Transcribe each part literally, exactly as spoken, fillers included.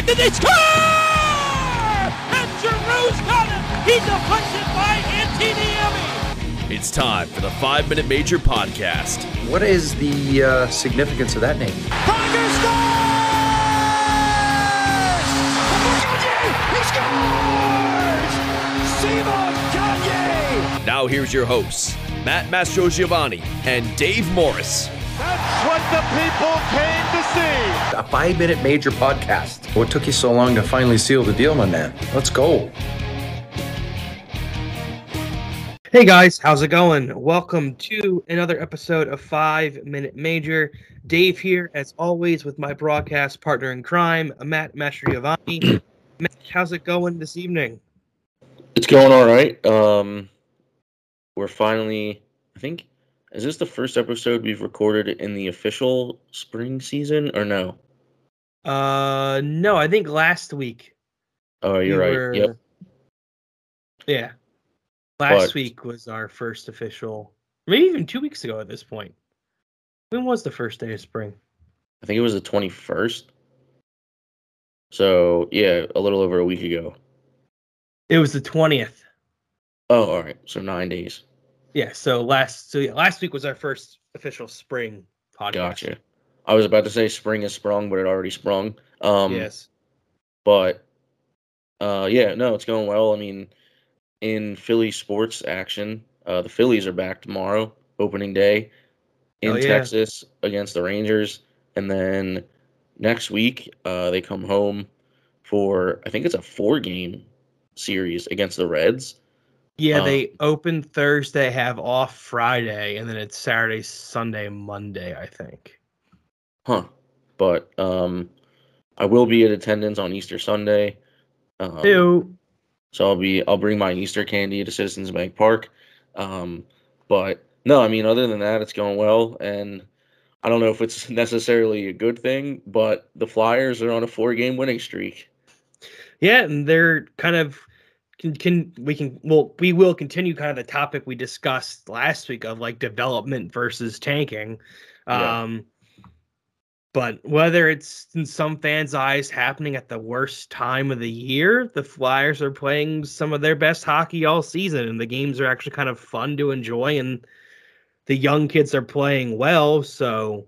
deflected, they score! And Giroux's got it! He deflects it by Antiniemi! It's time for the Five Minute Major podcast. What is the uh, significance of that name? Pronger scores! He scores! Simon Gagne! Now here's your hosts, Matt Mastrogiovanni and Dave Morris. That's what the people came to see. A five-minute major podcast. What took you so long to finally seal the deal, my man? Let's go. Hey guys, how's it going? Welcome to another episode of Five Minute Major. Dave here, as always, with my broadcast partner in crime, Matt Mastrogiovanni. Matt, how's it going this evening? It's going all right. Um, we're finally, I think, is this the first episode we've recorded in the official spring season, or no? Uh, no, I think last week. Oh, you're we right. Were, Yep. Yeah. Last But, week was our first official, maybe even two weeks ago at this point. When was the first day of spring? I think it was the twenty-first. So, yeah, a little over a week ago. It was the twentieth. Oh, all right. So nine days. Yeah, so last so yeah, last week was our first official spring podcast. Gotcha. I was about to say spring is sprung, but it already sprung. Um, Yes. But, uh, yeah, no, it's going well. I mean, in Philly sports action, uh, the Phillies are back tomorrow, opening day, in Oh, yeah. Texas against the Rangers. And then next week, uh, they come home for, I think it's a four-game series against the Reds. Yeah, Um, they open Thursday, have off Friday, and then it's Saturday, Sunday, Monday, I think. Huh. But um, I will be at attendance on Easter Sunday. Um, Ew. So I'll be I'll bring my Easter candy to Citizens Bank Park. Um, but no, I mean, other than that, it's going well. And I don't know if it's necessarily a good thing, but the Flyers are on a four-game winning streak. Yeah, and they're kind of can, can we can well we will continue kind of the topic we discussed last week of like development versus tanking. Yeah. Um but whether it's in some fans' eyes happening at the worst time of the year, the Flyers are playing some of their best hockey all season, and the games are actually kind of fun to enjoy, and the young kids are playing well. So,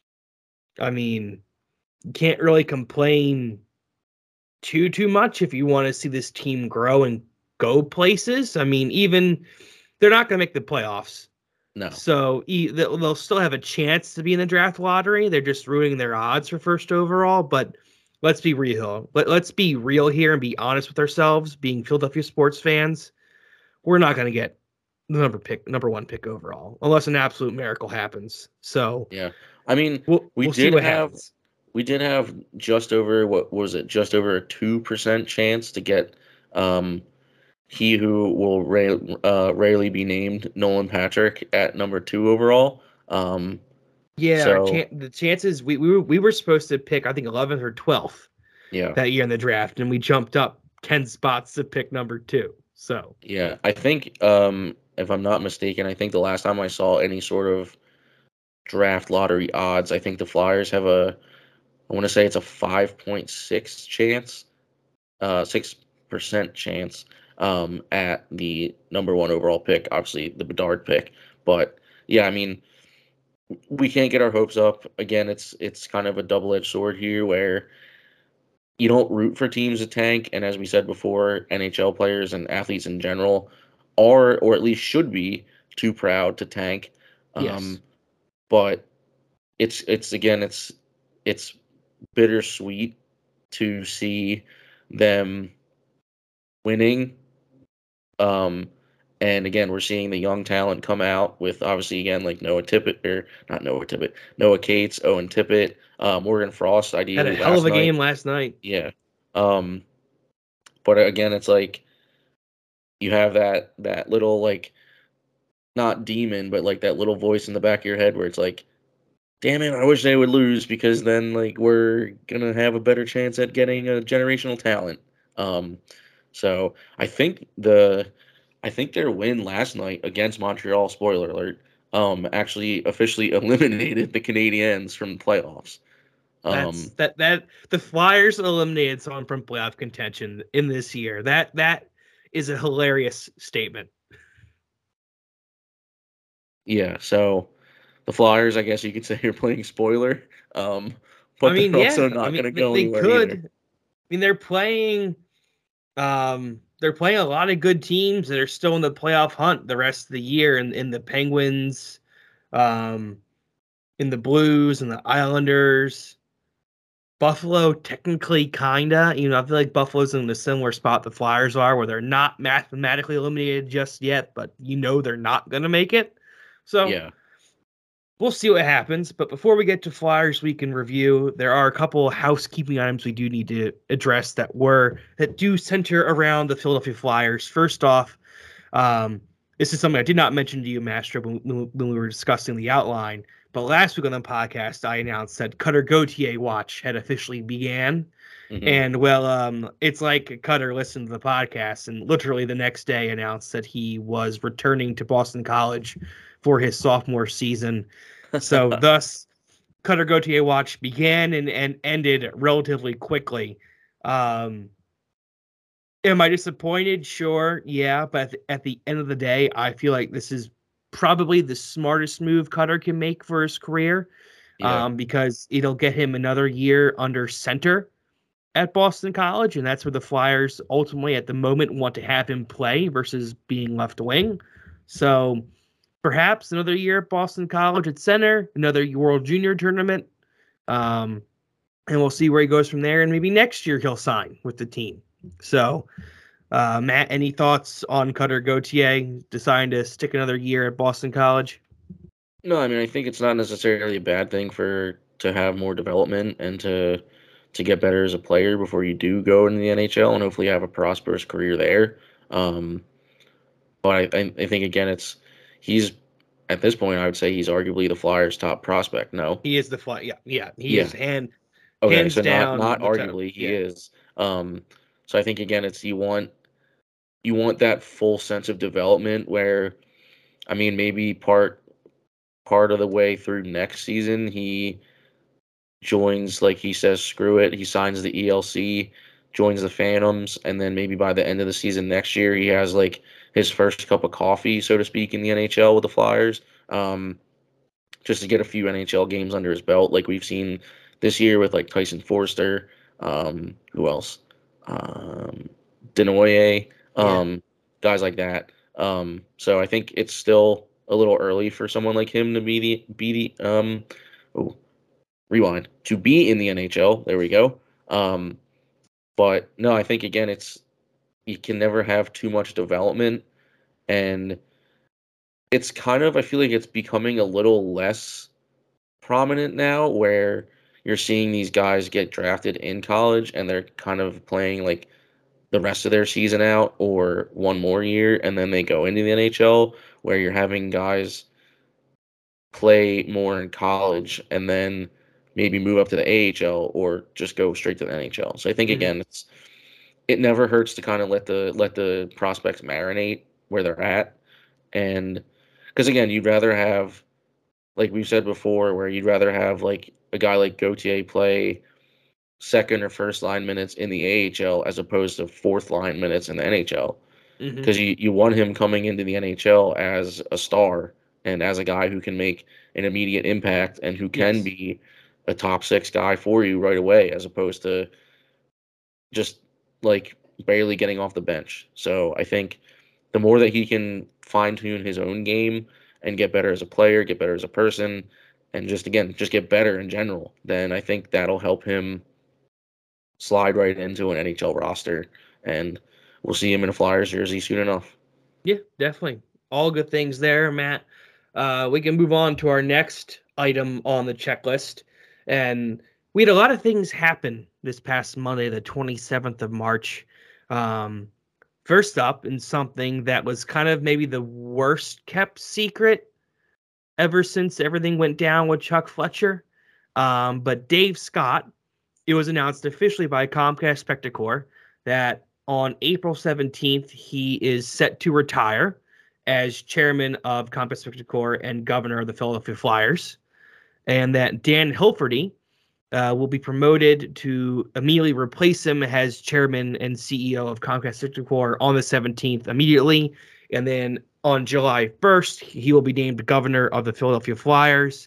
I mean, you can't really complain too, too much if you want to see this team grow and go places. I mean, even they're not going to make the playoffs. No. So e- they'll they'll still have a chance to be in the draft lottery. They're just ruining their odds for first overall. But let's be real. Let, let's be real here and be honest with ourselves. Being Philadelphia sports fans, we're not going to get the number pick, number one pick overall, unless an absolute miracle happens. So Yeah. I mean, we'll, we we'll see did what have happens. we did have just over what was it? Just over a two percent chance to get um he who will ra- uh, rarely be named, Nolan Patrick, at number two overall. Um, Yeah, our so- chan- the chances we, we were we were supposed to pick, I think, eleventh or twelfth yeah, that year in the draft, and we jumped up ten spots to pick number two. So yeah. I think, um, if I'm not mistaken, I think the last time I saw any sort of draft lottery odds, I think the Flyers have a, I want to say it's a five point six chance, uh, six percent chance um, at the number one overall pick, obviously the Bedard pick. But yeah, I mean, we can't get our hopes up. Again, it's it's kind of a double-edged sword here where you don't root for teams to tank, and as we said before, N H L players and athletes in general are, or at least should be, too proud to tank. Um, Yes. But it's it's again it's it's bittersweet to see them winning. Um, and again, we're seeing the young talent come out with obviously again like Noah Tippett or not Noah Tippett, Noah Cates, Owen Tippett, uh, Morgan Frost. had Ideally, a hell of last a night. game last night. Yeah. Um, but again, it's like you have that that little like not demon, but like that little voice in the back of your head where it's like, damn it, I wish they would lose because then like we're gonna have a better chance at getting a generational talent. Um, so I think the I think their win last night against Montreal, spoiler alert, um, actually officially eliminated the Canadiens from the playoffs. That's Um, that that the Flyers eliminated someone from playoff contention in this year. That that is a hilarious statement. yeah, so the Flyers, I guess you could say, you're playing spoiler. Um, I but mean, they're also yeah. I not mean, going to they, go they anywhere could. either. I mean, they're playing. Um, they're playing a lot of good teams that are still in the playoff hunt the rest of the year, and in the Penguins, um, in the Blues, and the Islanders. Buffalo, technically, kinda. You know, I feel like Buffalo's in a similar spot the Flyers are, where they're not mathematically eliminated just yet, but you know they're not gonna make it. So Yeah. we'll see what happens. But before we get to Flyers week in review, there are a couple housekeeping items we do need to address that were that do center around the Philadelphia Flyers. First off, um, this is something I did not mention to you, Master, when, when we were discussing the outline. But last week on the podcast, I announced that Cutter Gauthier watch had officially began. Mhm. And well, um, it's like Cutter listened to the podcast and literally the next day announced that he was returning to Boston College for his sophomore season. So thus, Cutter Gauthier watch began and, and ended relatively quickly. Um, am I disappointed? Sure, yeah. But at the, at the end of the day, I feel like this is probably the smartest move Cutter can make for his career, Yeah. um, because it'll get him another year under center at Boston College, and that's where the Flyers ultimately at the moment want to have him play versus being left wing. So perhaps another year at Boston College at center, another World Junior tournament, um, and we'll see where he goes from there, and maybe next year he'll sign with the team. So Uh, Matt, any thoughts on Cutter Gauthier deciding to stick another year at Boston College? No, I mean, I think it's not necessarily a bad thing for to have more development and to to get better as a player before you do go into the N H L and hopefully have a prosperous career there. Um, but I, I think again, it's he's at this point, I would say he's arguably the Flyers' top prospect. No, He is the fly. Yeah, yeah. He Yeah. is hand okay, hands so not down. not the top- arguably he yeah. is. Um, so I think again, it's you want you want that full sense of development where, I mean, maybe part part of the way through next season he joins, like he says, screw it. He signs the E L C, joins the Phantoms, and then maybe by the end of the season next year, he has like his first cup of coffee, so to speak, in the N H L with the Flyers, um, just to get a few N H L games under his belt, like we've seen this year with like Tyson Forster, um, who else, um, Denoye, um, guys like that. Um, so I think it's still a little early for someone like him to be the be the um, oh, rewind to be in the N H L. There we go. Um, but no, I think again, it's you can never have too much development, and it's kind of I feel like it's becoming a little less prominent now, where you're seeing these guys get drafted in college and they're kind of playing like the rest of their season out or one more year, and then they go into the N H L, where you're having guys play more in college and then maybe move up to the A H L or just go straight to the N H L. So I think Mhm. again, it's it never hurts to kind of let the let the prospects marinate where they're at, and because again, you'd rather have, like we've said before, where you'd rather have like a guy like Gauthier play second or first line minutes in the A H L as opposed to fourth line minutes in the N H L, Mhm. because you, you want him coming into the N H L as a star and as a guy who can make an immediate impact and who can Yes. be a top six guy for you right away, as opposed to just like barely getting off the bench. So I think the more that he can fine tune his own game and get better as a player, get better as a person, and just again, just get better in general, then I think that'll help him slide right into an N H L roster, and we'll see him in a Flyers jersey soon enough. Yeah, definitely. All good things there, Matt. Uh, we can move on to our next item on the checklist. And we had a lot of things happen this past Monday, the twenty-seventh of March. Um, first up, in something that was kind of maybe the worst kept secret ever since everything went down with Chuck Fletcher. Um, but Dave Scott, it was announced officially by Comcast Spectacor that on April seventeenth, he is set to retire as chairman of Comcast Spectacor and governor of the Philadelphia Flyers. And that Dan Hilferty, uh, will be promoted to immediately replace him as chairman and C E O of Comcast Spectacor on the seventeenth immediately. And then on July first, he will be named governor of the Philadelphia Flyers.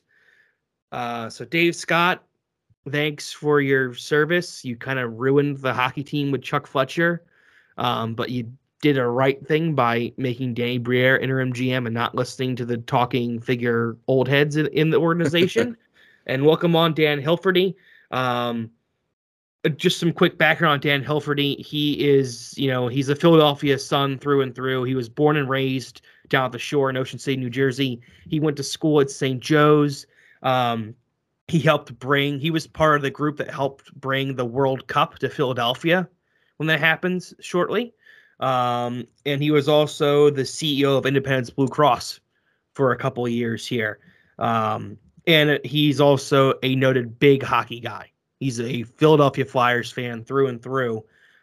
Uh, so Dave Scott, thanks for your service. You kind of ruined the hockey team with Chuck Fletcher, um, but you did a right thing by making Danny Briere interim G M and not listening to the talking figure old heads in, in the organization. And welcome on Dan Hilferty. Um, just some quick background on Dan Hilferty. He is, you know, he's a Philadelphia son through and through. He was born and raised down at the shore in Ocean City, New Jersey. He went to school at Saint Joe's. Um, he helped bring, he was part of the group that helped bring the World Cup to Philadelphia when that happens shortly. Um, and he was also the C E O of Independence Blue Cross for a couple of years here. Um, and he's also a noted big hockey guy. He's a Philadelphia Flyers fan through and through.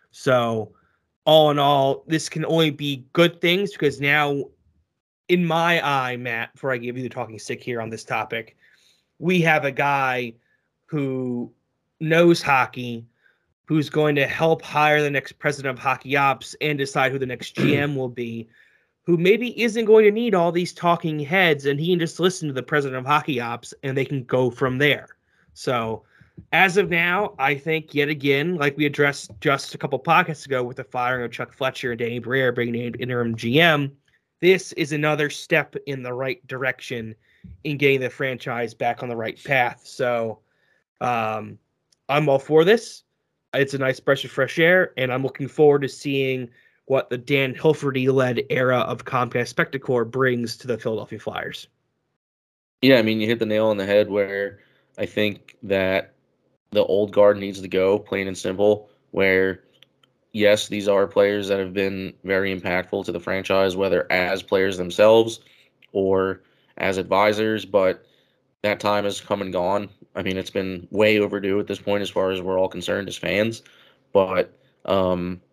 So all in all, this can only be good things because now, in my eye, Matt, before I give you the talking stick here on this topic, we have a guy who knows hockey, who's going to help hire the next president of Hockey Ops and decide who the next G M will be, who maybe isn't going to need all these talking heads, and he can just listen to the president of Hockey Ops, and they can go from there. So as of now, I think, yet again, like we addressed just a couple podcasts ago with the firing of Chuck Fletcher and Danny Briere being named interim G M, this is another step in the right direction in getting the franchise back on the right path. So um, I'm all for this. It's a nice breath of fresh air, and I'm looking forward to seeing what the Dan Hilferty-led era of Comcast Spectacor brings to the Philadelphia Flyers. Yeah, I mean, you hit the nail on the head where I think that the old guard needs to go, plain and simple, where, yes, these are players that have been very impactful to the franchise, whether as players themselves or as advisors, but that time has come and gone. I mean, it's been way overdue at this point as far as we're all concerned as fans. But, um,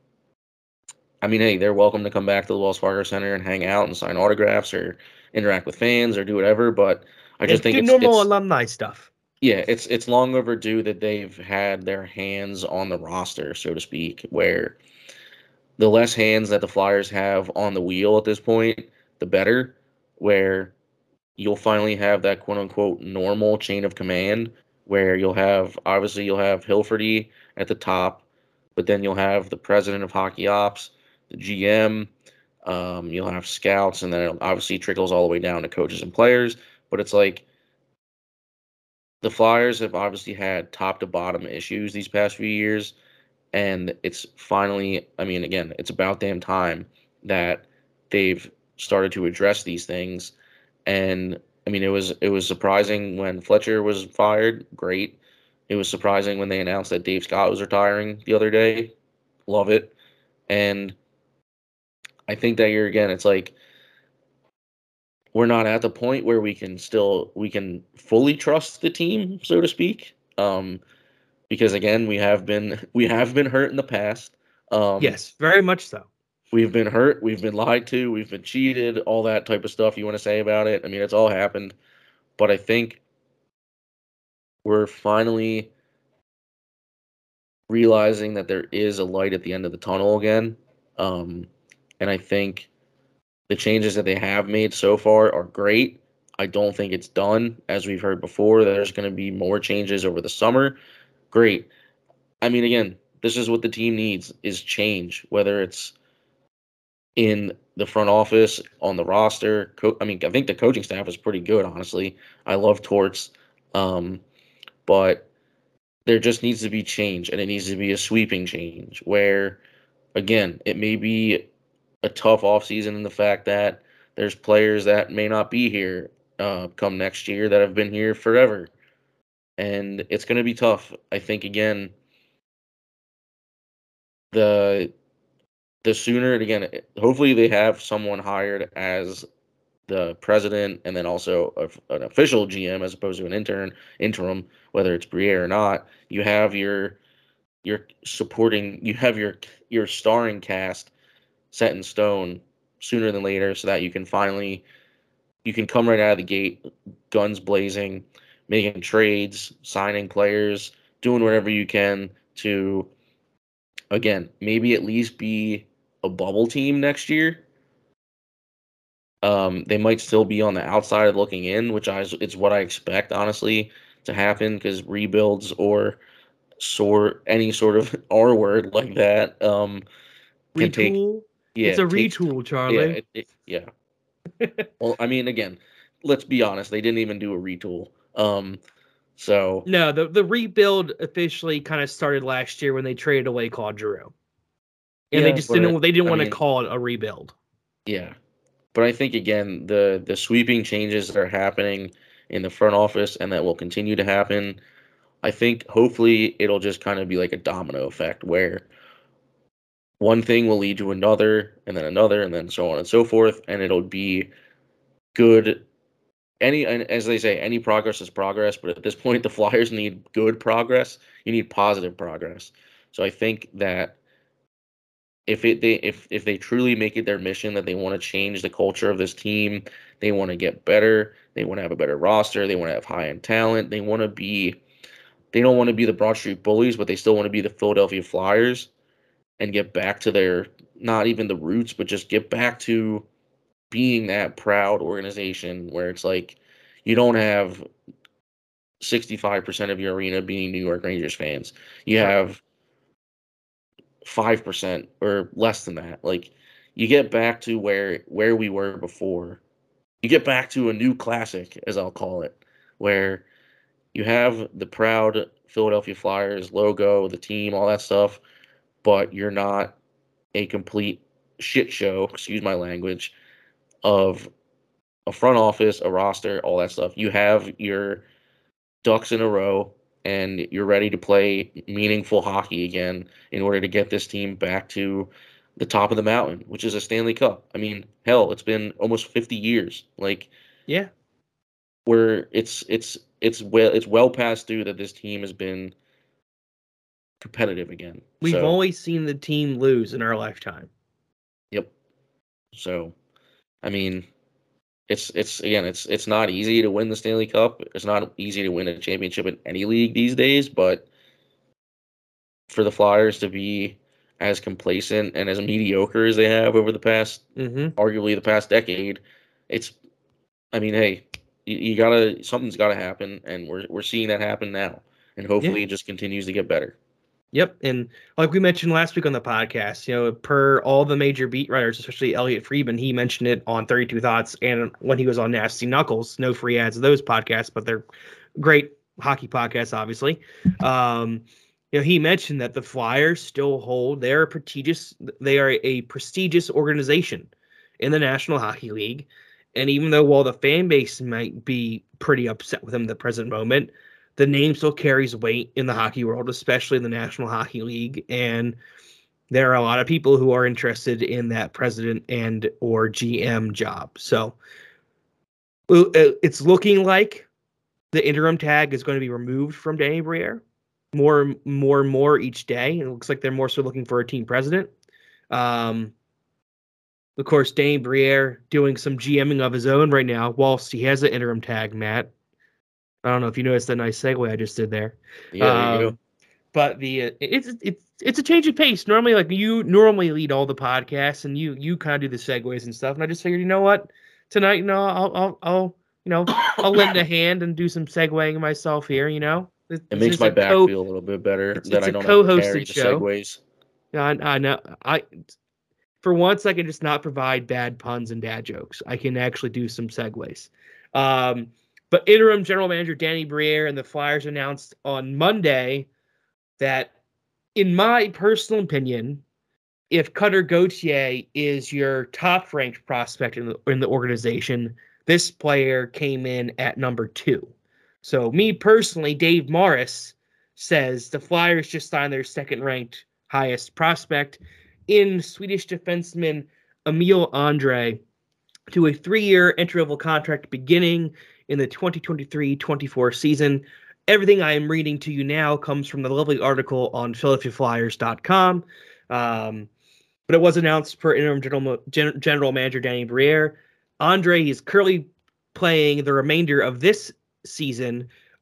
I mean, hey, they're welcome to come back to the Wells Fargo Center and hang out and sign autographs or interact with fans or do whatever. But I just think do it's normal it's, alumni stuff. Yeah, it's it's long overdue that they've had their hands on the roster, so to speak, where the less hands that the Flyers have on the wheel at this point, the better, where you'll finally have that quote-unquote normal chain of command where you'll have, obviously you'll have Hilferty at the top, but then you'll have the president of Hockey Ops, the G M, um, you'll have scouts, and then it obviously trickles all the way down to coaches and players. But it's like the Flyers have obviously had top to bottom issues these past few years, and it's finally, I mean, again, it's about damn time that they've started to address these things. And I mean, it was it was surprising when Fletcher was fired. Great. It was surprising when they announced that Dave Scott was retiring the other day. Love it. And I think that you're, again, it's like we're not at the point where we can still we can fully trust the team, so to speak. Um, because again, we have been we have been hurt in the past. Um, yes, very much so. We've been hurt, we've been lied to, we've been cheated, all that type of stuff you want to say about it. I mean, it's all happened. But I think we're finally realizing that there is a light at the end of the tunnel again. Um, and I think the changes that they have made so far are great. I don't think it's done. As we've heard before, there's going to be more changes over the summer. Great. I mean, again, this is what the team needs, is change, whether it's in the front office, on the roster. Co- I mean, I think the coaching staff is pretty good, honestly. I love Torts. Um, but there just needs to be change, and it needs to be a sweeping change where, again, it may be a tough offseason in the fact that there's players that may not be here uh, come next year that have been here forever. And it's going to be tough. I think, again, the the sooner, again, hopefully they have someone hired as the president and then also a, an official G M as opposed to an intern interim, whether it's Briere or not. You have your your supporting, you have your your starring cast set in stone sooner than later, so that you can finally you can come right out of the gate, guns blazing, making trades, signing players, doing whatever you can to, again, maybe at least be a bubble team next year. Um, they might still be on the outside looking in, which I it's what I expect, honestly, to happen, because rebuilds or sort any sort of R word like that um, can take. Retool. Yeah, It's a it takes- retool, Yeah, Charlie. it, it, yeah. Well, I mean, again, let's be honest. They didn't even do a retool. Um, so No, the the rebuild officially kind of started last year when they traded away Claude Giroux, and they Yeah, just but didn't I- they didn't I want to mean- call it a rebuild. yeah, but I think again the the sweeping changes that are happening in the front office and that will continue to happen. I think hopefully it'll just kind of be like a domino effect where one thing will lead to another, and then another, and then so on and so forth, and it'll be good. Any, and as they say, any progress is progress, but at this point, the Flyers need good progress. You need positive progress. So I think that if it they if if they truly make it their mission that they want to change the culture of this team, they want to get better, they want to have a better roster, they want to have high-end talent, they want to be, they don't want to be the Broad Street Bullies, but they still want to be the Philadelphia Flyers and get back to their, not even the roots, but just get back to being that proud organization where it's like you don't have sixty-five percent of your arena being New York Rangers fans. You have five percent or less than that. Like, you get back to where where we were before. You get back to a new classic, as I'll call it, where you have the proud Philadelphia Flyers logo, the team, all that stuff, but you're not a complete shit show, excuse my language, of a front office, a roster, all that stuff. You have your ducks in a row, and you're ready to play meaningful hockey again in order to get this team back to the top of the mountain, which is a Stanley Cup. I mean, hell, it's been almost fifty years. Like, Yeah, where it's it's it's well it's well past due that this team has been competitive again. we've So, always seen the team lose in our lifetime. Yep. So, I mean, it's it's again, it's it's not easy to win the Stanley Cup. It's not easy to win a championship in any league these days, but for the Flyers to be as complacent and as mediocre as they have over the past, Mm-hmm. arguably the past decade, it's, I mean, hey, you, you gotta, something's gotta happen, and we're we're seeing that happen now, and hopefully Yeah. it just continues to get better. Yep, and like we mentioned last week on the podcast, you know, per all the major beat writers, especially Elliot Friedman, he mentioned it on thirty-two Thoughts and when he was on Nasty Knuckles. No free ads of those podcasts, but they're great hockey podcasts, obviously. Um, you know, he mentioned that the Flyers still hold they're a prestigious they are a prestigious organization in the National Hockey League, and even though while the fan base might be pretty upset with him at the present moment, the name still carries weight in the hockey world, especially in the National Hockey League. And there are a lot of people who are interested in that president and or G M job. So it's looking like the interim tag is going to be removed from Danny Briere more, more and more each day. It looks like they're more so looking for a team president. Um, of course, Danny Briere doing some GMing of his own right now, whilst he has an interim tag, Matt. I don't know if you noticed that nice segue I just did there. Yeah, there you Um, go. But the uh, it's it's it's a change of pace. Normally, like you normally lead all the podcasts, and you you kind of do the segues and stuff. And I just figured, you know what, tonight, you know, I'll I'll, I'll you know I'll lend a hand and do some segueing myself here. You know, It This makes is my a back co- feel a little bit better it's- that it's I a don't have to co-hosted carry the show. segues. Yeah, I, I know. I for once I can just not provide bad puns and dad jokes. I can actually do some segues. Um, but interim general manager Danny Briere and the Flyers announced on Monday that, in my personal opinion, if Cutter Gauthier is your top-ranked prospect in the, in the organization, this player came in at number two. So me personally, Dave Morris says the Flyers just signed their second-ranked highest prospect in Swedish defenseman Emil Andre to a three-year entry-level contract beginning in the twenty twenty-three twenty-four season. Everything I am reading to you now comes from the lovely article on Philadelphia Flyers dot com. Um, but it was announced per interim general, gen, general manager Danny Briere. Andre is currently playing the remainder of this season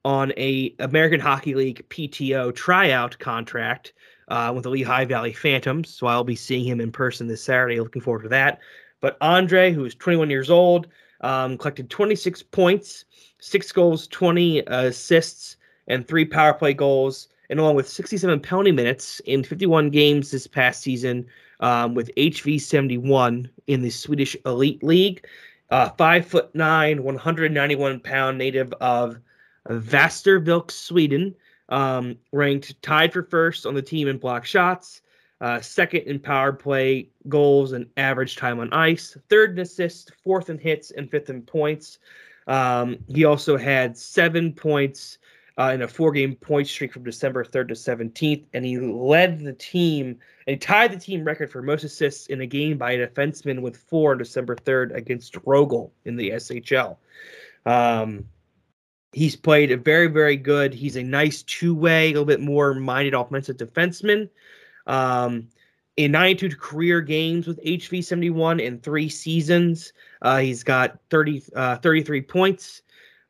on a American Hockey League P T O tryout contract uh, with the Lehigh Valley Phantoms. So I'll be seeing him in person this Saturday. Looking forward to that. But Andre, who is twenty-one years old, um, collected twenty-six points, six goals, twenty assists, and three power play goals, and along with sixty-seven penalty minutes in fifty-one games this past season um, with H V seventy-one in the Swedish Elite League. Uh, five foot nine, one hundred ninety-one pound native of Västervik, Sweden, um, ranked tied for first on the team in block shots, uh, second in power play goals and average time on ice, third in assists, fourth in hits, and fifth in points. Um, he also had seven points uh, in a four-game point streak from December third to seventeenth, and he led the team and he tied the team record for most assists in a game by a defenseman with four on December third against Rogel in the S H L. Um, he's played a very, very good. He's a nice two-way, a little bit more minded offensive defenseman. Um, in ninety-two career games with H V seventy-one in three seasons, uh, he's got thirty, uh, thirty-three points.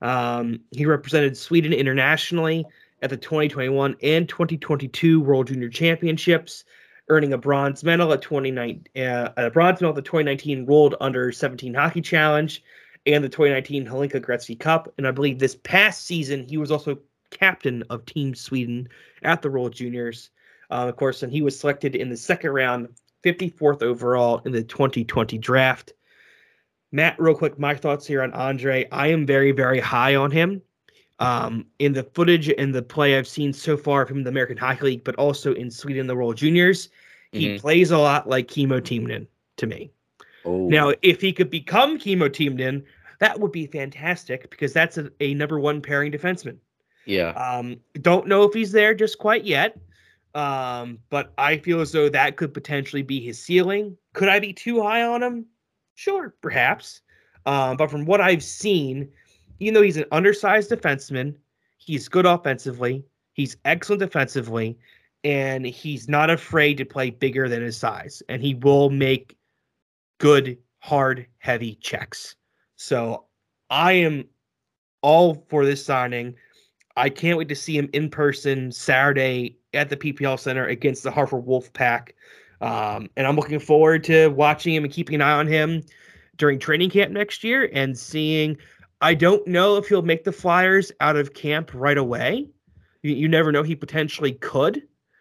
Um, he represented Sweden internationally at the twenty twenty-one and twenty twenty-two World Junior Championships, earning a bronze medal at twenty-nine, uh, a bronze medal at the twenty nineteen World Under seventeen Hockey Challenge and the twenty nineteen Hlinka Gretzky Cup. And I believe this past season he was also captain of Team Sweden at the World Juniors. Uh, of course, and he was selected in the second round, fifty-fourth overall in the twenty twenty draft. Matt, real quick, my thoughts here on Andre. I am very, very high on him. Um, in the footage and the play I've seen so far from the American Hockey League, but also in Sweden, the World Juniors, he mm-hmm. plays a lot like Kimmo Timonen to me. Oh. Now, if he could become Kimmo Timonen, that would be fantastic because that's a, a number one pairing defenseman. Yeah. Um, don't know if he's there just quite yet, um, but I feel as though that could potentially be his ceiling. Could I be too high on him? Sure, perhaps. Um, but from what I've seen, even though he's an undersized defenseman, he's good offensively, he's excellent defensively, and he's not afraid to play bigger than his size. And he will make good, hard, heavy checks. So I am all for this signing. I can't wait to see him in person Saturday at the P P L Center against the Hartford Wolfpack. Um, and I'm looking forward to watching him and keeping an eye on him during training camp next year and seeing. I don't know if he'll make the Flyers out of camp right away. You, you never know. He potentially could.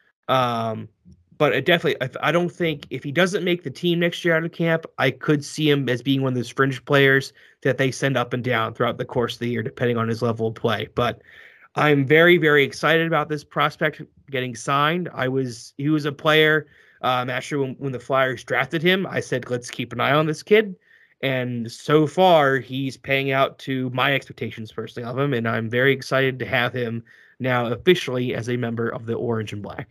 Um, but it definitely, I, I don't think if he doesn't make the team next year out of camp, I could see him as being one of those fringe players that they send up and down throughout the course of the year, depending on his level of play. But I'm very, very excited about this prospect getting signed. I was, he was a player. Um, actually, when, when the Flyers drafted him, I said, let's keep an eye on this kid. And so far, he's paying out to my expectations personally of him. And I'm very excited to have him now officially as a member of the Orange and Black.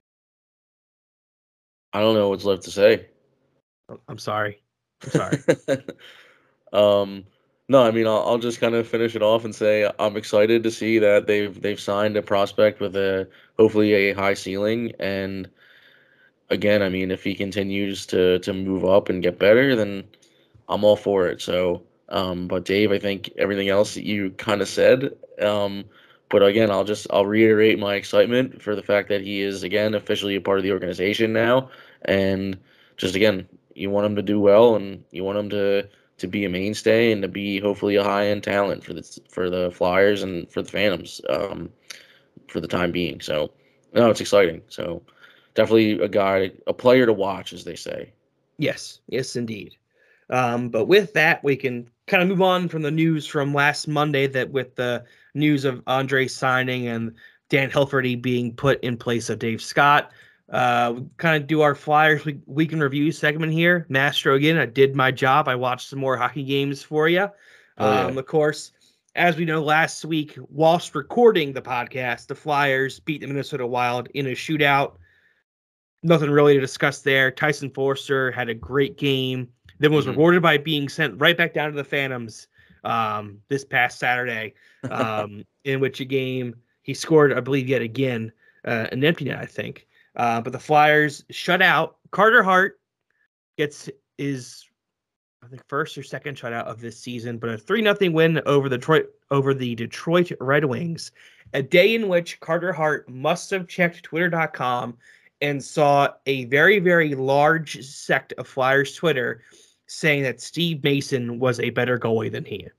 I don't know what's left to say. I'm sorry. I'm sorry. um, no, I mean, I'll, I'll just kind of finish it off and say I'm excited to see that they've they've signed a prospect with a hopefully a high ceiling. And again, I mean, if he continues to to move up and get better, then I'm all for it. So, um, but Dave, I think everything else that you kind of said. Um, but again, I'll just I'll reiterate my excitement for the fact that he is again officially a part of the organization now, and just again, you want him to do well, and you want him to to be a mainstay and to be hopefully a high end talent for the for the Flyers and for the Phantoms um, for the time being. So, no, it's exciting. So, definitely a guy, a player to watch, as they say. Yes, yes, indeed. Um, but with that, we can kind of move on from the news from last Monday that with the news of Andre signing and Dan Hilferty being put in place of Dave Scott, uh, we kind of do our Flyers week, week in review segment here. Mastro, again, I did my job. I watched some more hockey games for you. Oh, yeah. Um, of course, as we know, last week, whilst recording the podcast, the Flyers beat the Minnesota Wild in a shootout. Nothing really to discuss there. Tyson Foerster had a great game. Then was mm-hmm. rewarded by being sent right back down to the Phantoms um, this past Saturday, um, in which a game he scored, I believe, yet again, uh, an empty net, I think. Uh, but the Flyers shut out. Carter Hart gets his I think first or second shutout of this season, but a three nothing win over the Detroit over the Detroit Red Wings. A day in which Carter Hart must have checked twitter dot com and saw a very, very large sect of Flyers Twitter saying that Steve Mason was a better goalie than he.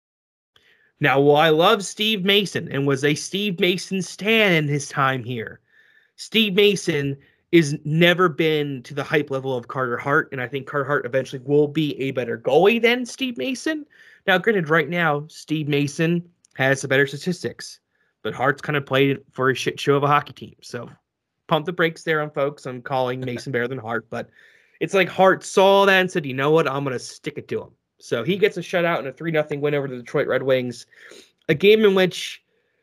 Now, while I love Steve Mason and was a Steve Mason stan in his time here, Steve Mason is never been to the hype level of Carter Hart, and I think Carter Hart eventually will be a better goalie than Steve Mason. Now, granted, right now, Steve Mason has the better statistics, but Hart's kind of played for a shit show of a hockey team. So pump the brakes there on folks. I'm calling Mason better than Hart, but it's like Hart saw that and said, you know what, I'm going to stick it to him. So he gets a shutout and a three nothing win over the Detroit Red Wings, a game in which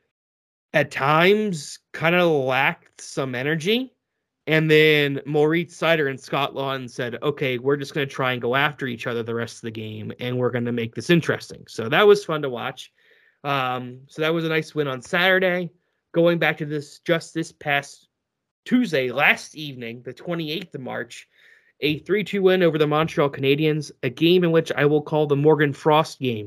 at times kind of lacked some energy. And then Moritz Seider and Scott Laughton said, okay, we're just going to try and go after each other the rest of the game, and we're going to make this interesting. So that was fun to watch. Um, so that was a nice win on Saturday. Going back to this, just this past Tuesday, last evening, the twenty-eighth of March, a three two win over the Montreal Canadiens, a game in which I will call the Morgan Frost game.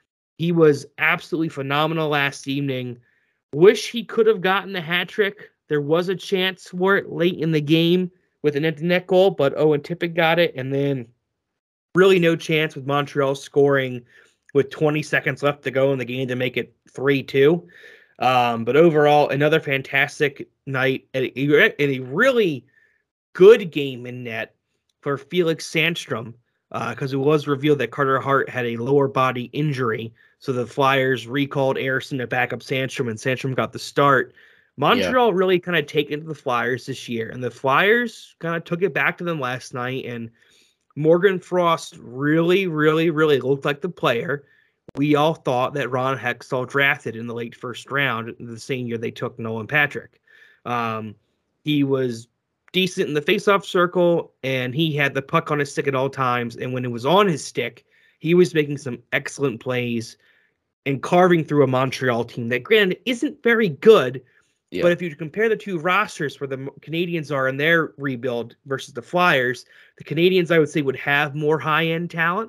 He was absolutely phenomenal last evening. Wish he could have gotten the hat trick. There was a chance for it late in the game with an empty net goal, but Owen Tippett got it, and then really no chance with Montreal scoring with twenty seconds left to go in the game to make it three two. Um, but overall, another fantastic night and a, and a really good game in net for Felix Sandstrom, because uh, it was revealed that Carter Hart had a lower body injury, so the Flyers recalled Ersson to back up Sandstrom, and Sandstrom got the start. Montreal yeah. really kind of taken to the Flyers this year, and the Flyers kind of took it back to them last night, and Morgan Frost really, really, really looked like the player we all thought that Ron Hextall drafted in the late first round the same year they took Nolan Patrick. Um, he was decent in the faceoff circle, and he had the puck on his stick at all times, and when it was on his stick, he was making some excellent plays and carving through a Montreal team that, granted, isn't very good. Yeah. But if you compare the two rosters where the Canadiens are in their rebuild versus the Flyers, the Canadiens, I would say, would have more high-end talent.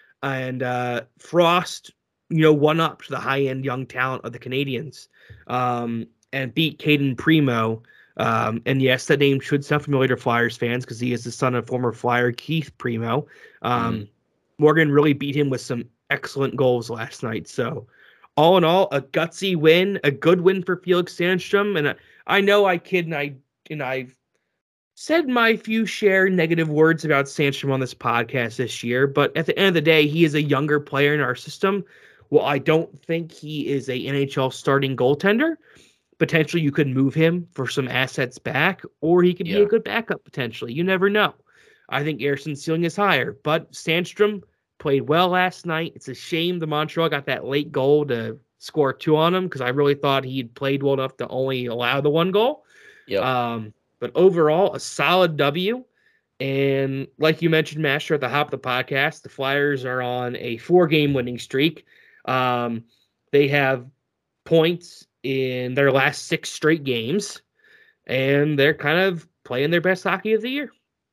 And uh, Frost, you know, won up to the high-end young talent of the Canadiens um, and beat Caden Primo. Um, and yes, that name should sound familiar to Flyers fans because he is the son of former Flyer Keith Primo. Um, mm. Morgan really beat him with some excellent goals last night. So, all in all, a gutsy win, a good win for Felix Sandstrom. And I know I kid and I and I've said my few share negative words about Sandstrom on this podcast this year, but at the end of the day, he is a younger player in our system. Well, I don't think he is a N H L starting goaltender. Potentially, you could move him for some assets back, or he could yeah. be a good backup potentially. You never know. I think Ersson's ceiling is higher, but Sandstrom played well last night. It's a shame the Montreal got that late goal to score two on him because I really thought he'd played well enough to only allow the one goal. Yep. Um, but overall, a solid W. And like you mentioned, Master, at the top of the podcast, the Flyers are on a four-game winning streak. Um, they have points in their last six straight games, and they're kind of playing their best hockey of the year.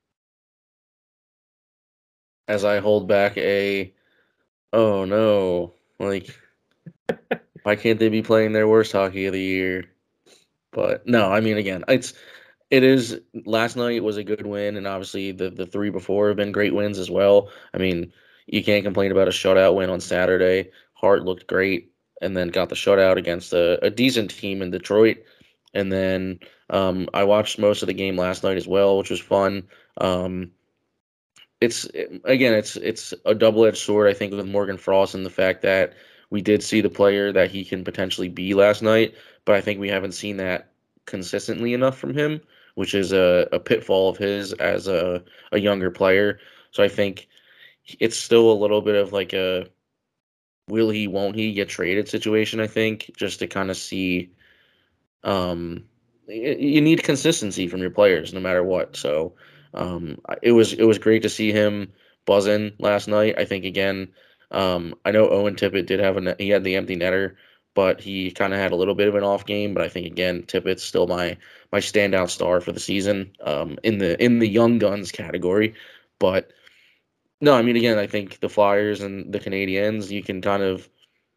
As I hold back a, oh no, like, why can't they be playing their worst hockey of the year? But no, I mean, again, it's, it is, last night was a good win, and obviously the, the three before have been great wins as well. I mean, you can't complain about a shutout win on Saturday. Hart looked great, and then got the shutout against a, a decent team in Detroit. And then um, I watched most of the game last night as well, which was fun. Um, It's again, it's it's a double-edged sword, I think, with Morgan Frost and the fact that we did see the player that he can potentially be last night, but I think we haven't seen that consistently enough from him, which is a, a pitfall of his as a, a younger player. So I think it's still a little bit of like a will he, won't he get traded situation, I think, just to kind of see um, you need consistency from your players no matter what. So Um, it was it was great to see him buzzing last night. I think again, um, I know Owen Tippett did have a he had the empty netter, but he kind of had a little bit of an off game. But I think again, Tippett's still my my standout star for the season um, in the in the young guns category. But No, I mean, again, I think the Flyers and the Canadiens, you can kind of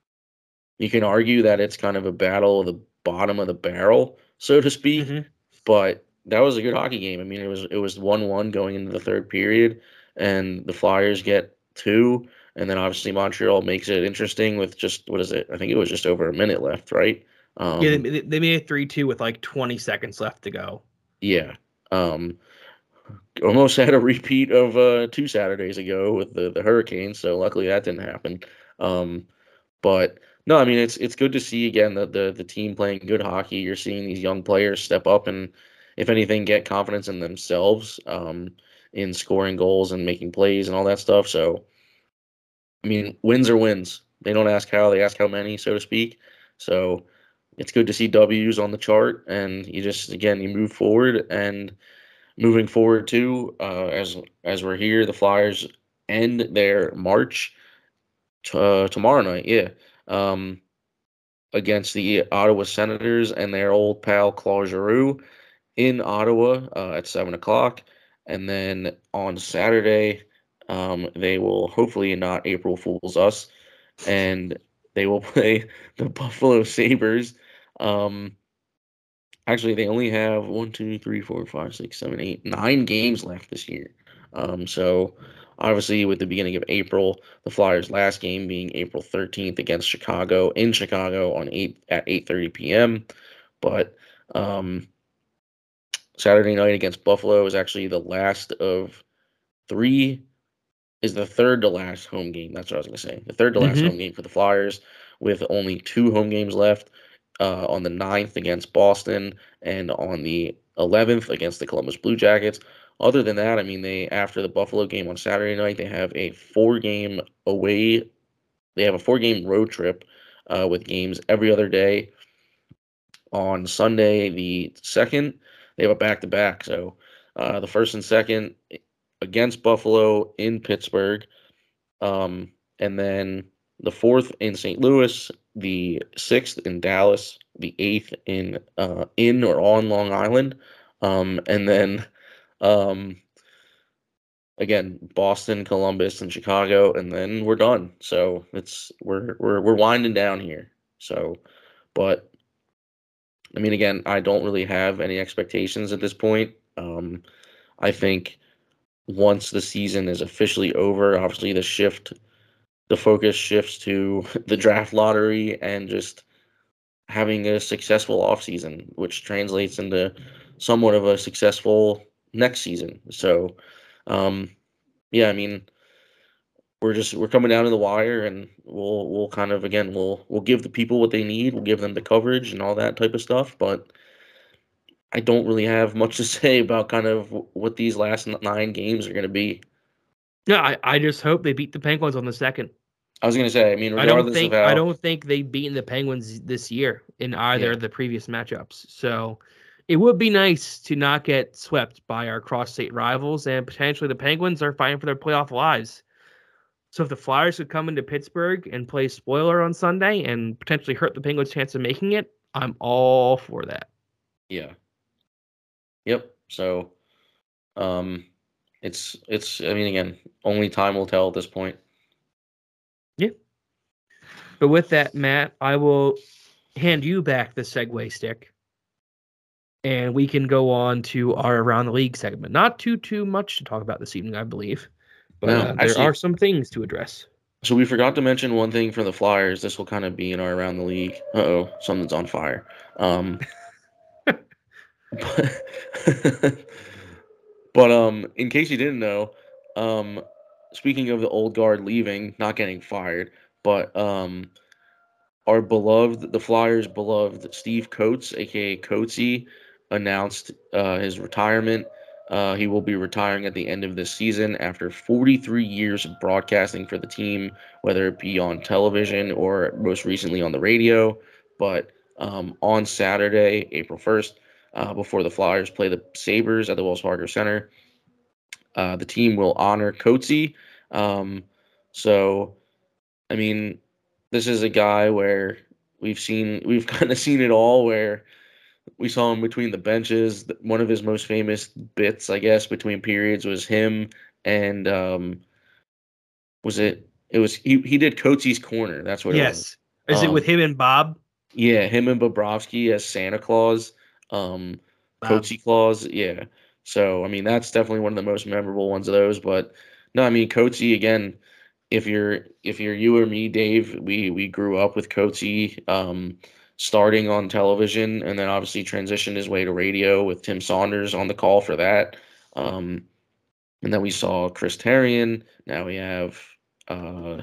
you can argue that it's kind of a battle of the bottom of the barrel, so to speak. Mhm. But that was a good hockey game. I mean, it was it was one one going into the third period, and the Flyers get two, and then obviously Montreal makes it interesting with just what is it? I think it was just over a minute left, right? Um, Yeah, they, they made it three two with like twenty seconds left to go. yeah. Um, almost had a repeat of uh, two Saturdays ago with the the Hurricanes, so luckily that didn't happen. Um, but no, I mean it's it's good to see again the, the the team playing good hockey. You're seeing these young players step up and, if anything, get confidence in themselves, um, in scoring goals and making plays and all that stuff. So, I mean, wins are wins. They don't ask how, they ask how many, so to speak. So it's good to see W's on the chart, and you just again you move forward. And moving forward too, uh, as as we're here, the Flyers end their march t- uh, tomorrow night. Yeah. Um, against the Ottawa Senators and their old pal Claude Giroux in Ottawa uh, at seven o'clock. And then on Saturday, um, they will hopefully not April Fools us, and they will play the Buffalo Sabres. Um, actually, they only have one, two, three, four, five, six, seven, eight, nine games left this year. Um, so obviously, with the beginning of April, the Flyers' last game being April thirteenth against Chicago in Chicago on eight at eight thirty p.m. But um, Saturday night against Buffalo is actually the last of three. Is the third to last home game. That's what I was going to say. The third to last Mhm. home game for the Flyers, with only two home games left, uh, on the ninth against Boston and on the eleventh against the Columbus Blue Jackets. Other than that, I mean, they after the Buffalo game on Saturday night, they have a four-game away. They have a four-game road trip uh, with games every other day. On Sunday, the second, they have a back-to-back. So uh, the first and second against Buffalo in Pittsburgh, um, and then the fourth in Saint Louis, the sixth in Dallas, the eighth in uh, in or on Long Island, um, and then um, again Boston, Columbus, and Chicago, and then we're done. So it's we're we're we're winding down here. So, but I mean, again, I don't really have any expectations at this point. Um, I think once the season is officially over, obviously the shift, the focus shifts to the draft lottery and just having a successful offseason, which translates into somewhat of a successful next season. So, um, yeah, I mean, we're just we're coming down to the wire, and we'll we'll kind of again we'll we'll give the people what they need, we'll give them the coverage and all that type of stuff, but I don't really have much to say about kind of what these last nine games are going to be. Yeah, I, I just hope they beat the Penguins on the second. I was going to say, I mean, I don't regardless think of I how, don't think they've beaten the Penguins this year in either Yeah. of the previous matchups. So it would be nice to not get swept by our cross-state rivals, and potentially the Penguins are fighting for their playoff lives. So if the Flyers could come into Pittsburgh and play spoiler on Sunday and potentially hurt the Penguins' chance of making it, I'm all for that. yeah, yep. So, um, it's it's. I mean, again, only time will tell at this point. Yeah. But with that, Matt, I will hand you back the segue stick, and we can go on to our Around the League segment. Not too, too much to talk about this evening, I believe. But No, uh, there actually- are some things to address. So we forgot to mention one thing for the Flyers. This will kind of be in our around the league. Uh oh, something's on fire. Um, but, but um, in case you didn't know, um, speaking of the old guard leaving, not getting fired, but um, our beloved, the Flyers' beloved Steve Coates, aka Coatesy, announced uh, his retirement. Uh, he will be retiring at the end of this season after forty-three years of broadcasting for the team, whether it be on television or most recently on the radio. But um, on Saturday, April first, uh, before the Flyers play the Sabres at the Wells Fargo Center, uh, the team will honor Coatesy. Um, so, I mean, this is a guy where we've seen, we've kind of seen it all, where we saw him between the benches. One of his most famous bits, I guess, between periods was him and um, was it? It was he. He did Coates's Corner. That's what it was. Yes. Is it with Um, him and Bob? Yeah, him and Bobrovsky as Santa Claus, um, Wow. Coatsy Claus. Yeah. So I mean, that's definitely one of the most memorable ones of those. But no, I mean, Coatsy again. If you're if you're you or me, Dave, we we grew up with Coatsy, um, starting on television, and then obviously transitioned his way to radio with Tim Saunders on the call for that. Um, and then we saw Chris Therien. Now we have uh,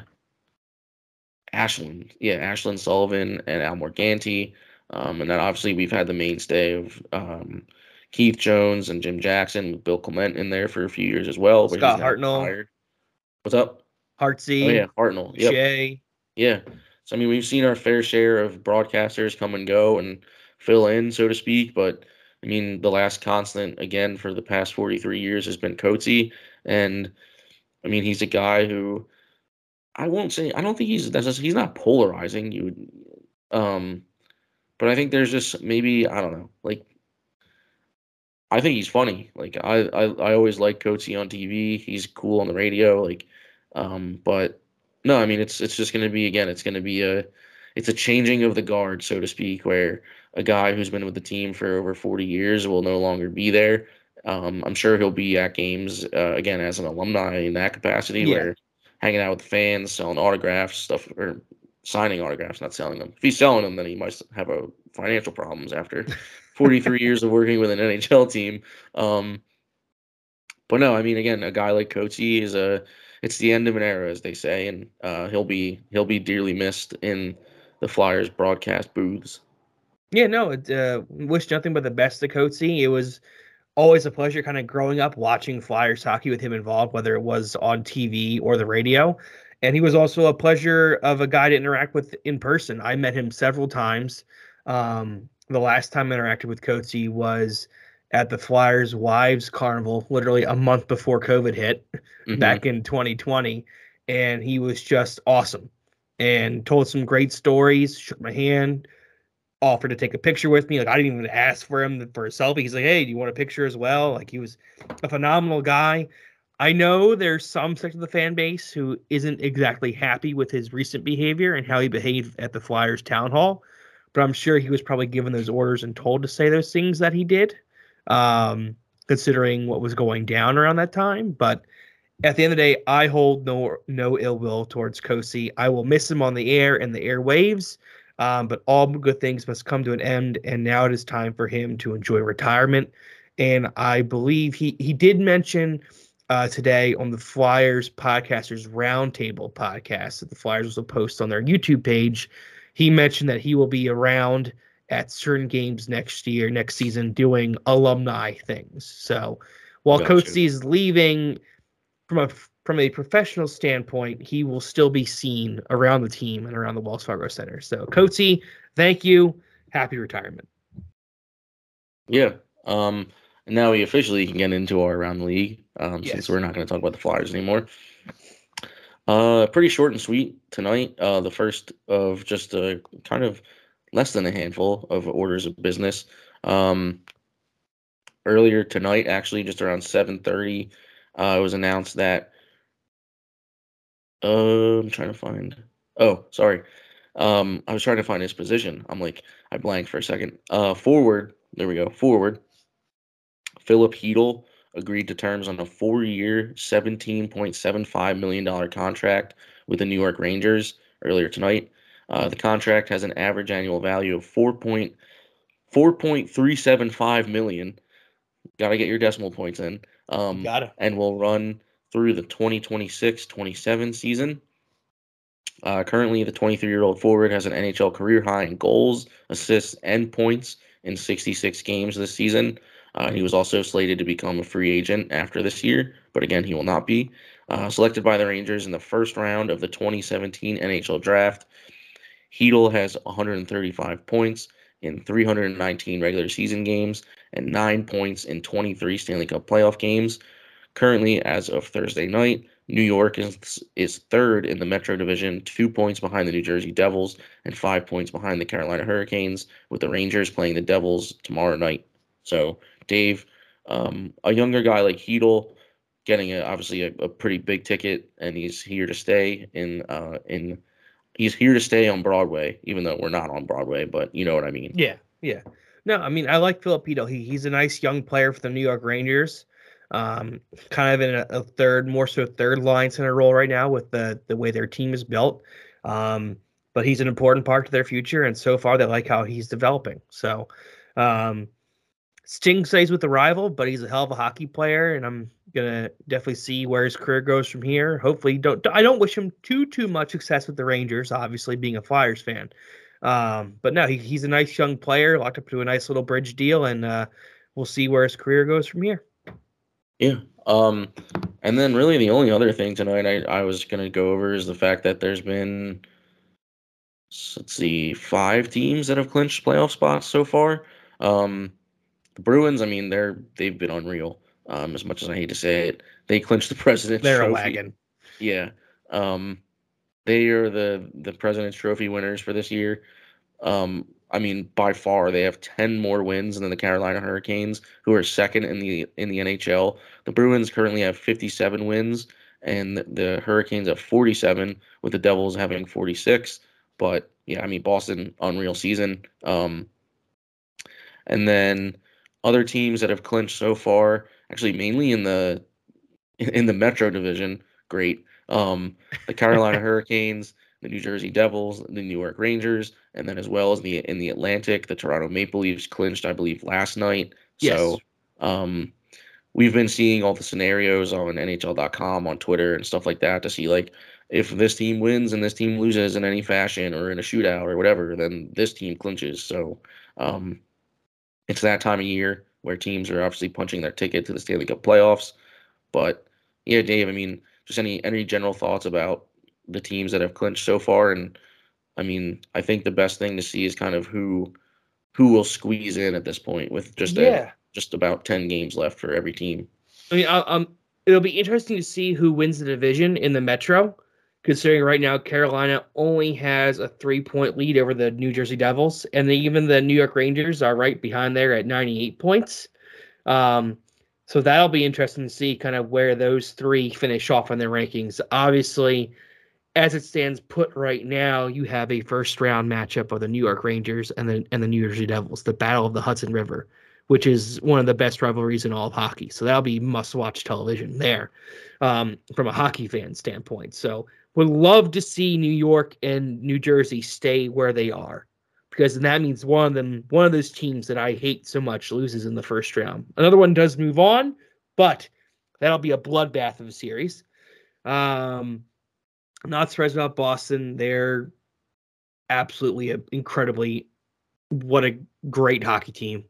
Ashland, yeah, Ashland Sullivan and Al Morganti. Um, and then obviously we've had the mainstay of um, Keith Jones and Jim Jackson with Bill Clement in there for a few years as well. But Scott he's now Hartnell. retired. What's up? Hartsey. Oh yeah, Hartnell. Yep. Shea. Yeah. So I mean, we've seen our fair share of broadcasters come and go and fill in, so to speak. But I mean, the last constant again for the past forty-three years has been Coatsy, and I mean, he's a guy who I won't say I don't think he's that's he's not polarizing. You, would, um, but I think there's just maybe I don't know, like I think he's funny. Like I I, I always like Coatsy on T V. He's cool on the radio. Like, um, but no, I mean it's it's just gonna be again. It's gonna be a it's a changing of the guard, so to speak, where a guy who's been with the team for over forty years will no longer be there. Um, I'm sure he'll be at games uh, again as an alumni in that capacity, Yeah. where hanging out with the fans, selling autographs, stuff, or signing autographs, not selling them. If he's selling them, then he might have a financial problems after forty-three years of working with an N H L team. Um, but no, I mean, again, a guy like Coatsy is a it's the end of an era, as they say, and uh, he'll be he'll be dearly missed in the Flyers broadcast booths. Yeah, no, it, uh, wish nothing but the best to Coatsy. It was always a pleasure kind of growing up watching Flyers hockey with him involved, whether it was on T V or the radio. And he was also a pleasure of a guy to interact with in person. I met him several times. Um, the last time I interacted with Coatsy was at the Flyers Wives Carnival, literally a month before COVID hit Mhm. back in twenty twenty. And he was just awesome and told some great stories, shook my hand, offered to take a picture with me. Like I didn't even ask for him for a selfie. He's like, "Hey, do you want a picture as well?" Like he was a phenomenal guy. I know there's some section of the fan base who isn't exactly happy with his recent behavior and how he behaved at the Flyers town hall, but I'm sure he was probably given those orders and told to say those things that he did, um, considering what was going down around that time. But at the end of the day, I hold no no ill will towards Coatsy. I will miss him on the air and the airwaves. Um, but all good things must come to an end, and now it is time for him to enjoy retirement. And I believe he he did mention uh, today on the Flyers Podcasters Roundtable podcast that the Flyers will post on their YouTube page. He mentioned that he will be around at certain games next year, next season, doing alumni things. So while Gotcha. Coatsy is leaving from a from a professional standpoint, he will still be seen around the team and around the Wells Fargo Center. So, Coatsy, thank you. Happy retirement. Yeah. Um, and now we officially can get into our around the league, um, Yes. since we're not going to talk about the Flyers anymore. Uh, pretty short and sweet tonight. Uh, the first of just a kind of less than a handful of orders of business. Um, earlier tonight, actually, just around seven thirty, uh, it was announced that Uh, I'm trying to find. Oh, sorry. Um, I was trying to find his position. I'm like, I blanked for a second. Uh, forward. There we go. Forward. Philip Hedl agreed to terms on a four-year, seventeen point seven five million dollars contract with the New York Rangers earlier tonight. Uh, the contract has an average annual value of four point four point three seven five million. Got to get your decimal points in. Um, Got it. and will run through the twenty twenty-six twenty-seven season. Uh, currently, the twenty-three-year-old forward has an N H L career high in goals, assists, and points in sixty-six games this season. Uh, he was also slated to become a free agent after this year, but again, he will not be. Uh, selected by the Rangers in the first round of the twenty seventeen N H L draft, Hedl has one hundred thirty-five points in three hundred nineteen regular season games and nine points in twenty-three Stanley Cup playoff games. Currently, as of Thursday night, New York is is third in the Metro Division, two points behind the New Jersey Devils and five points behind the Carolina Hurricanes, with the Rangers playing the Devils tomorrow night. So, Dave, um, a younger guy like Hedl, getting a, obviously a, a pretty big ticket, and he's here to stay in uh in he's here to stay on Broadway, even though we're not on Broadway, but you know what I mean. Yeah, yeah. No, I mean I like Filipino. He he's a nice young player for the New York Rangers. Um, kind of in a, a third, more so third line center role right now with the the way their team is built. Um, but he's an important part to their future, and so far they like how he's developing. So, um, Sting stays with the rival, but he's a hell of a hockey player, and I'm gonna definitely see where his career goes from here. Hopefully, don't I don't wish him too too much success with the Rangers. Obviously, being a Flyers fan, um, but no, he, he's a nice young player, locked up to a nice little bridge deal, and uh, we'll see where his career goes from here. Yeah. Um, and then really the only other thing tonight I, I was gonna go over is the fact that there's been, let's see, five teams that have clinched playoff spots so far. Um, the Bruins, I mean, they're they've been unreal. Um, as much as I hate to say it, they clinched the President's They're Trophy. a wagon. Yeah. Um, they are the the President's Trophy winners for this year. Um, I mean, by far, they have ten more wins than the Carolina Hurricanes, who are second in the in the N H L. The Bruins currently have fifty-seven wins, and the, the Hurricanes have forty-seven, with the Devils having forty-six. But yeah, I mean, Boston, unreal season. Um, and then other teams that have clinched so far, actually mainly in the in the Metro Division, great. Um, the Carolina Hurricanes, the New Jersey Devils, the New York Rangers, and then as well as the in the Atlantic, the Toronto Maple Leafs clinched, I believe, last night. Yes. So um, we've been seeing all the scenarios on N H L dot com, on Twitter, and stuff like that to see, like, if this team wins and this team loses in any fashion or in a shootout or whatever, then this team clinches. So um, it's that time of year where teams are obviously punching their ticket to the Stanley Cup playoffs. But yeah, Dave, I mean, just any any general thoughts about the teams that have clinched so far? And I mean, I think the best thing to see is kind of who who will squeeze in at this point, with just Yeah. a, just about ten games left for every team. I mean, I'll, um, it'll be interesting to see who wins the division in the Metro, considering right now Carolina only has a three-point lead over the New Jersey Devils, and then even the New York Rangers are right behind there at ninety-eight points. Um, so that'll be interesting to see kind of where those three finish off in their rankings. Obviously, as it stands put right now, you have a first-round matchup of the New York Rangers and the and the New Jersey Devils, the Battle of the Hudson River, which is one of the best rivalries in all of hockey. So that'll be must-watch television there, um, from a hockey fan standpoint. So would love to see New York and New Jersey stay where they are, because that means one of them, one of those teams that I hate so much, loses in the first round. Another one does move on, but that'll be a bloodbath of a series. Um, I'm not surprised about Boston. They're absolutely a, incredibly, what a great hockey team.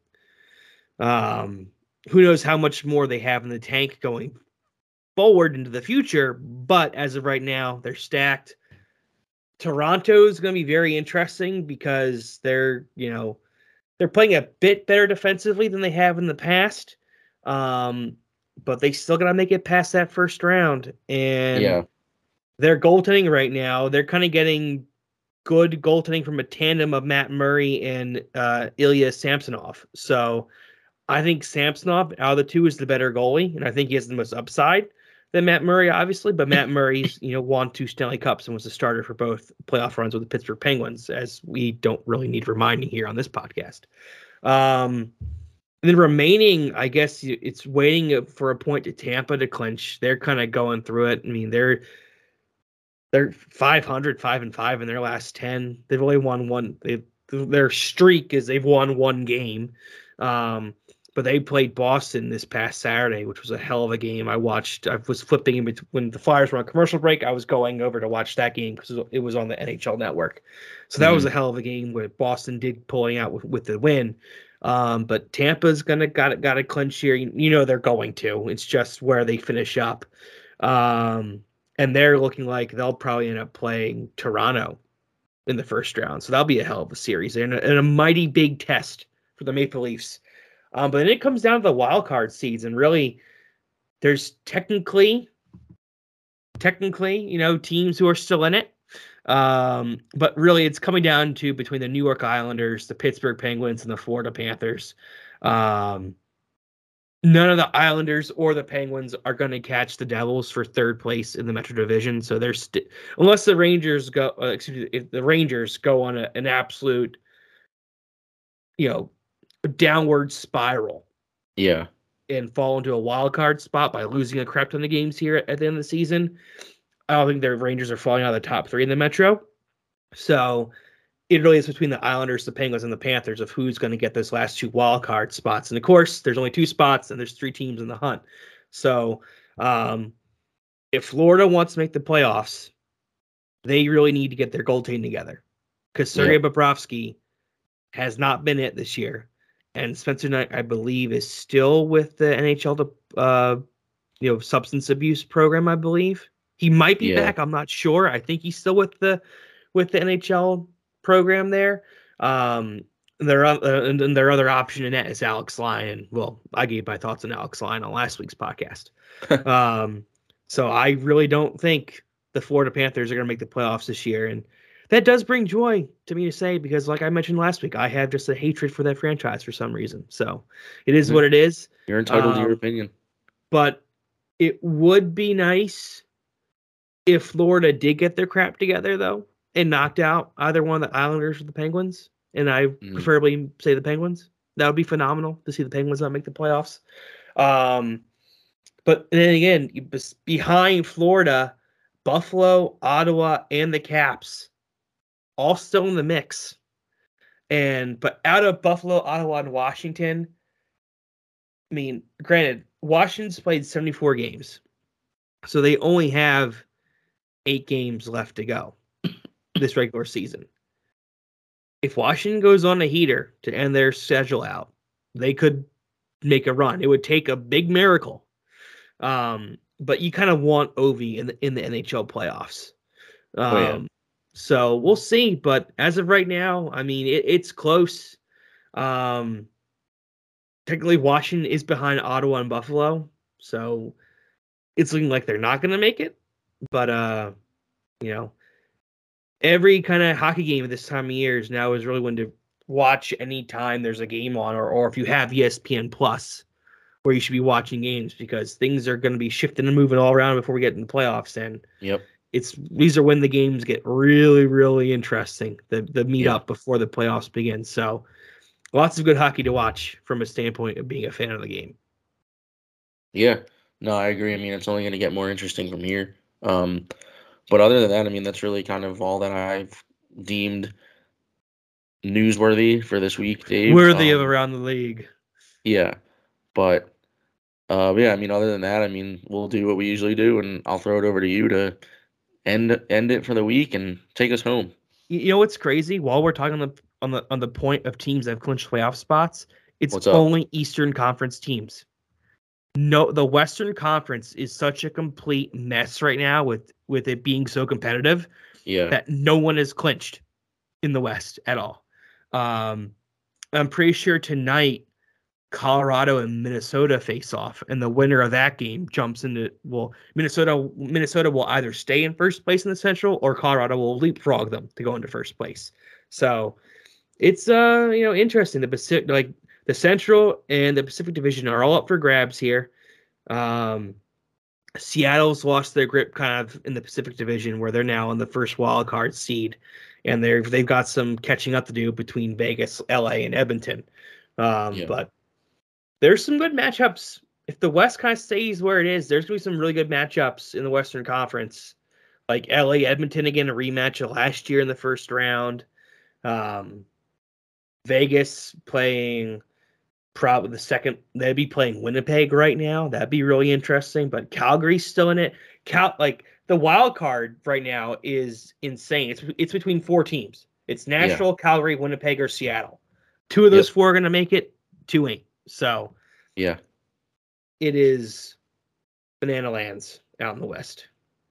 Um, who knows how much more they have in the tank going forward into the future, but as of right now, they're stacked. Toronto is going to be very interesting because they're, you know, they're playing a bit better defensively than they have in the past. Um, but they still got to make it past that first round. And Yeah. their goaltending right now, they're kind of getting good goaltending from a tandem of Matt Murray and uh, Ilya Samsonov. So I think Samsonov out of the two is the better goalie, and I think he has the most upside than Matt Murray, obviously. But Matt Murray's, you know, won two Stanley Cups and was a starter for both playoff runs with the Pittsburgh Penguins, as we don't really need reminding here on this podcast. Um, and then remaining, I guess it's waiting for a point to Tampa to clinch. They're kind of going through it. I mean, they're they're five hundred, five and five in their last ten. They've only won one. They their streak is they've won one game. Um, But they played Boston this past Saturday, which was a hell of a game. I watched, I was flipping in between when the Flyers were on commercial break. I was going over to watch that game because it was on the N H L Network. So that mm-hmm. was a hell of a game where Boston did pulling out with, with the win. Um, but Tampa's gonna got it, got to clinch here. You, you know they're going to. It's just where they finish up, um, and they're looking like they'll probably end up playing Toronto in the first round. So that'll be a hell of a series and a, and a mighty big test for the Maple Leafs. Um, but then it comes down to the wild card seeds, and really, there's technically, technically, you know, teams who are still in it. Um, but really, it's coming down to between the New York Islanders, the Pittsburgh Penguins, and the Florida Panthers. Um, none of the Islanders or the Penguins are going to catch the Devils for third place in the Metro Division. So they're st- unless the Rangers go, uh, excuse me, if the Rangers go on a, an absolute, you know, downward spiral. Yeah. And fall into a wild card spot by losing a crap ton of games here at the end of the season. I don't think the Rangers are falling out of the top three in the Metro. So it really is between the Islanders, the Penguins, and the Panthers of who's going to get those last two wild card spots. And of course, there's only two spots and there's three teams in the hunt. So um, if Florida wants to make the playoffs, they really need to get their goaltending together because Sergei Yeah. Bobrovsky has not been it this year. And Spencer Knight, I believe, is still with the N H L, the uh, you know, substance abuse program. I believe he might be Yeah. back. I'm not sure. I think he's still with the with the N H L program there. Um, their uh, and, and their other option in that is Alex Lyon. Well, I gave my thoughts on Alex Lyon on last week's podcast. um, so I really don't think the Florida Panthers are going to make the playoffs this year, and that does bring joy to me to say, because like I mentioned last week, I have just a hatred for that franchise for some reason. So it is what it is. You're entitled to your Um, opinion. But it would be nice if Florida did get their crap together, though, and knocked out either one of the Islanders or the Penguins. And I Mm. preferably say the Penguins. That would be phenomenal to see the Penguins not make the playoffs. Um, but then again, bes- behind Florida, Buffalo, Ottawa, and the Caps, all still in the mix. And but out of Buffalo, Ottawa, and Washington, I mean, granted, Washington's played seventy-four games. So they only have eight games left to go this regular season. If Washington goes on a heater to end their schedule out, they could make a run. It would take a big miracle. Um, but you kind of want Ovi in the in the N H L playoffs. Um, Oh, yeah. So we'll see. But as of right now, I mean, it, it's close. Um, technically, Washington is behind Ottawa and Buffalo, so it's looking like they're not going to make it. But uh, you know, every kind of hockey game at this time of year is now is really when to watch anytime there's a game on, or or if you have E S P N Plus, where you should be watching games, because things are going to be shifting and moving all around before we get in the playoffs. And Yep. it's these are when the games get really, really interesting. The the meet Yeah. up before the playoffs begin. So lots of good hockey to watch from a standpoint of being a fan of the game. Yeah. No, I agree. I mean, it's only going to get more interesting from here. Um, but other than that, I mean, that's really kind of all that I've deemed newsworthy for this week, Dave. Worthy of Um, around the league. Yeah. But uh, yeah, I mean, other than that, I mean, we'll do what we usually do, and I'll throw it over to you to end end it for the week and take us home. You you know what's crazy? While we're talking on the on the on the point of teams that have clinched playoff spots, it's What's up? only Eastern Conference teams. No, the Western Conference is such a complete mess right now with with it being so competitive Yeah. that no one is clinched in the West at all. Um, I'm pretty sure tonight Colorado and Minnesota face off, and the winner of that game jumps into well, Minnesota. Minnesota will either stay in first place in the Central, or Colorado will leapfrog them to go into first place. So it's uh you know interesting. The Pacific, like the Central and the Pacific Division, are all up for grabs here. Um, Seattle's lost their grip kind of in the Pacific Division, where they're now on the first wild card seed, and they're they've got some catching up to do between Vegas, L A, and Edmonton. Um, Yeah. But there's some good matchups. If the West kind of stays where it is, there's going to be some really good matchups in the Western Conference. Like L A, Edmonton, again, a rematch of last year in the first round. Um, Vegas playing probably the second. They'd be playing Winnipeg right now. That'd be really interesting. But Calgary's still in it. Cal, like the wild card right now is insane. It's it's between four teams. It's Nashville, Calgary, Winnipeg, or Seattle. Two of those Yep. four are going to make it. Two ain't. So Yeah. it is banana lands out in the West.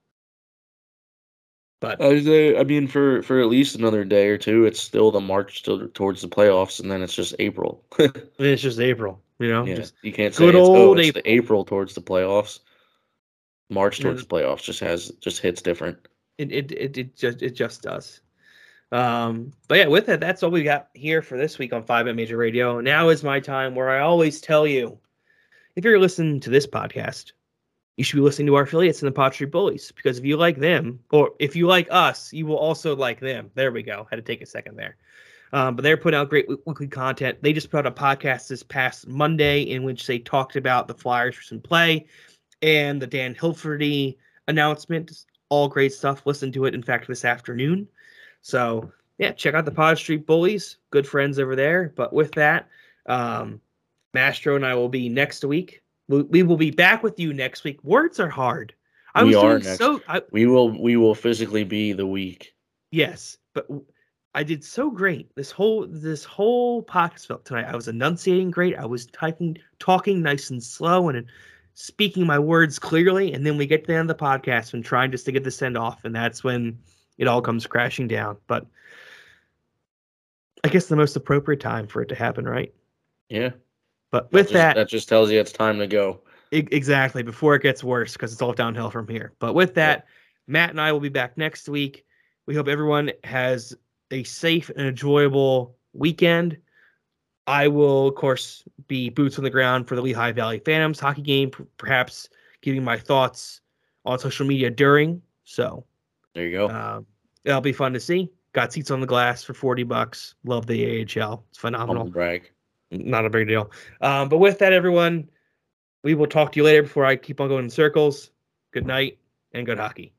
But I, was, uh, I mean, for, for at least another day or two, it's still the march to, towards the playoffs, and then it's just April. it's just April, you know. Yeah, Just you can't say good it's, oh, old it's April. the April towards the playoffs. March towards Yeah. the playoffs just has just hits different. It it it, it just it just does. Um, but yeah, with it, that's all we got here for this week on Five Minute Major Radio. Now is my time where I always tell you, if you're listening to this podcast, you should be listening to our affiliates in the Pod Street Bullies, because if you like them, or if you like us, you will also like them. There we go. Had to take a second there. Um, but they're putting out great weekly content. They just put out a podcast this past Monday in which they talked about the Flyers recent play and the Dan Hilferty announcement. All great stuff. Listen to it, in fact, this afternoon. So, yeah, check out the Pod Street Bullies. Good friends over there. But with that, um, Mastro and I will be next week. We, we will be back with you next week. Words are hard. I we was are doing next. so. I, we will. We will physically be the week. yes, but I did so great. This whole this whole podcast felt tonight. I was enunciating great. I was typing, talking nice and slow, and speaking my words clearly. And then we get to the end of the podcast and trying just to get the send off, and that's when it all comes crashing down. But I guess the most appropriate time for it to happen, right? Yeah. But with that, just, that, that just tells you it's time to go. I- exactly, before it gets worse, because it's all downhill from here. But with that, yeah. Matt and I will be back next week. We hope everyone has a safe and enjoyable weekend. I will, of course, be boots on the ground for the Lehigh Valley Phantoms hockey game, perhaps giving my thoughts on social media during. So there you go. Um, it'll be fun to see. Got seats on the glass for forty bucks. Love the A H L. It's phenomenal. Humble brag. Not a big deal. Um, but with that, everyone, we will talk to you later before I keep on going in circles. Good night and good hockey.